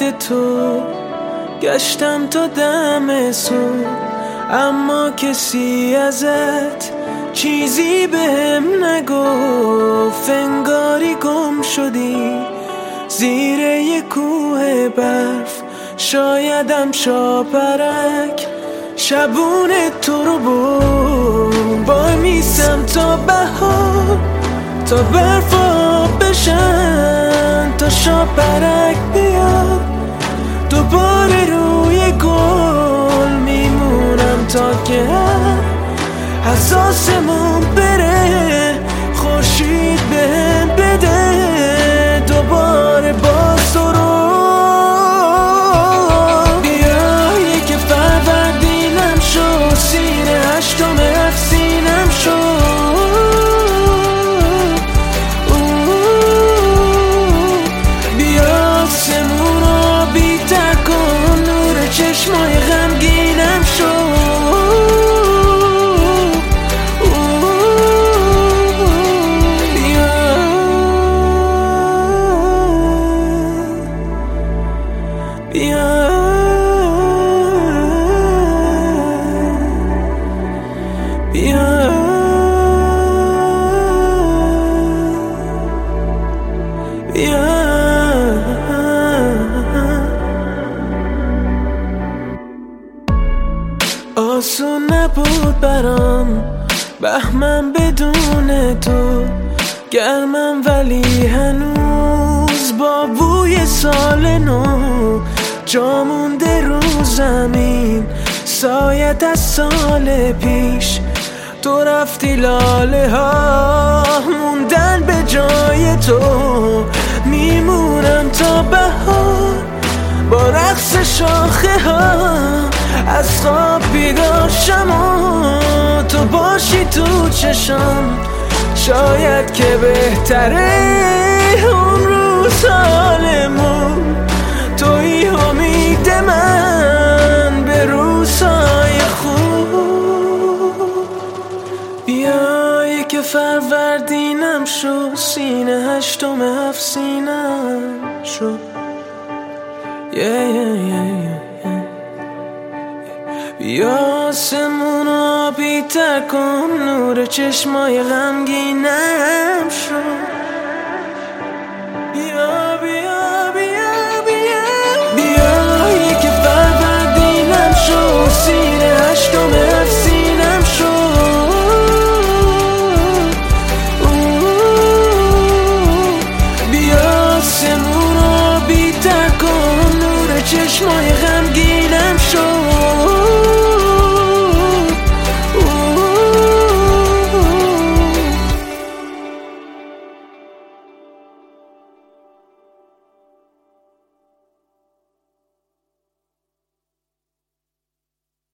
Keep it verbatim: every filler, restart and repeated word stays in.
یاد تو گشتم تا دم صبح، اما کسی ازت چیزی بهم نگفت. انگاری گم شدی زیر یه کوه برف، شایدم شاپرک شبونه تو رو برد. وای میسم تا بهار، تا برفا بشن، تا شاپرک بیاد دوباره روی گل. میمونم تا که حساسمون بره، خورشید بهم بده دوباره باز تو رو. بیا یک فروردینم شو، سینه هشتم افسینم شو. بیا سمون رو بیتر کن، نور چشمای غمگینم شو. بیا بیا بیا آسون نبود برام بهمن بدون تو، گرمم ولی هنوز با بوی سال نو. جا مونده رو زمین سایت از سال پیش، تو رفتی لاله ها موندن به جای تو. میمونم تا بهار با رقص شاخه ها، از خواب بیدار شم و تو باشی تو چشم. شاید که بهتره اون روز حالمون، توی امید من به روزهای خوب. بیا یک فروردینم شو، سینه هشتم افسینم شو. yeah, yeah, yeah, yeah. بیا آسمون رو بیتر کن، نور چشمای غمگینم شو.